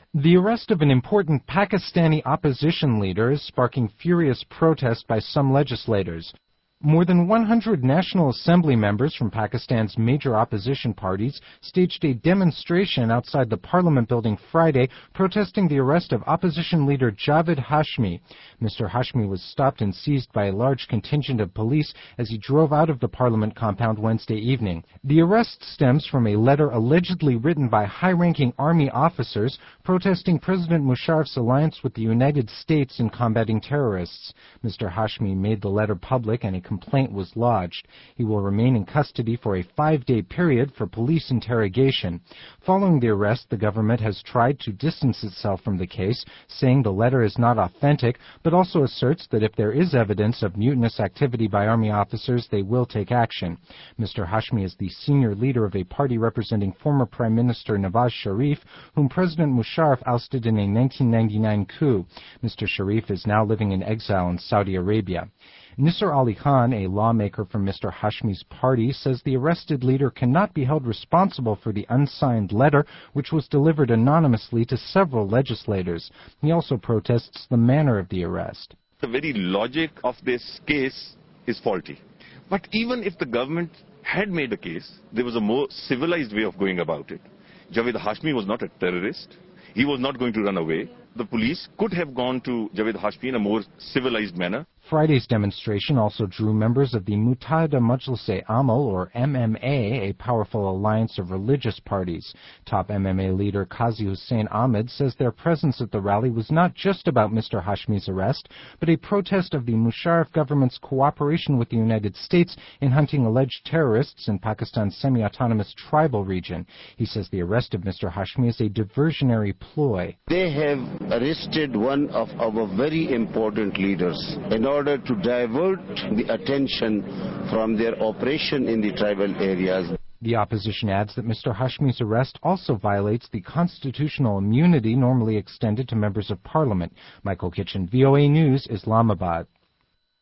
The arrest of an important Pakistani opposition leader is sparking furious protest by some legislators. More than 100 National Assembly members from Pakistan's major opposition parties staged a demonstration outside the Parliament building Friday protesting the arrest of opposition leader Javed Hashmi. Mr. Hashmi was stopped and seized by a large contingent of police as he drove out of the Parliament compound Wednesday evening. The arrest stems from a letter allegedly written by high-ranking army officers protesting President Musharraf's alliance with the United States in combating terrorists. Mr. Hashmi made the letter public and a complaint was lodged. He will remain in custody for a 5-day period for police interrogation. Following the arrest, the government has tried to distance itself from the case, saying the letter is not authentic, but also asserts that if there is evidence of mutinous activity by army officers, they will take action. Mr. Hashmi is the senior leader of a party representing former Prime Minister Nawaz Sharif, whom President Musharraf ousted in a 1999 coup. Mr. Sharif is now living in exile in Saudi Arabia. Nisar Ali Khan, a lawmaker from Mr. Hashmi's party, says the arrested leader cannot be held responsible for the unsigned letter, which was delivered anonymously to several legislators. He also protests the manner of the arrest. The very logic of this case is faulty. But even if the government had made a case, there was a more civilized way of going about it. Javed Hashmi was not a terrorist. He was not going to run away. The police could have gone to Javed Hashmi in a more civilized manner. Friday's demonstration also drew members of the Muttahida Majlis-e-Amal, or MMA, a powerful alliance of religious parties. Top MMA leader Qazi Hussain Ahmed says their presence at the rally was not just about Mr. Hashmi's arrest, but a protest of the Musharraf government's cooperation with the United States in hunting alleged terrorists in Pakistan's semi-autonomous tribal region. He says the arrest of Mr. Hashmi is a diversionary ploy. They have arrested one of our very important leaders in order to divert the attention from their operation in the tribal areas. The opposition adds that Mr. Hashmi's arrest also violates the constitutional immunity normally extended to members of parliament. Michael Kitchen, VOA News, Islamabad.